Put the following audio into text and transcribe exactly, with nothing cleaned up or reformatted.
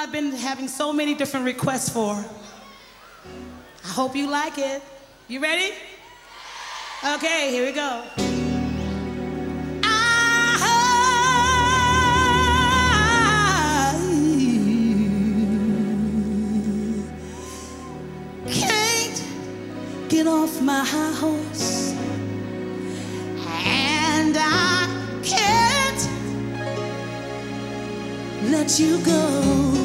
I've been having so many different requests for. I hope you like it. You ready? Okay, here we go. I can't get off my high horse, and I can't let you go.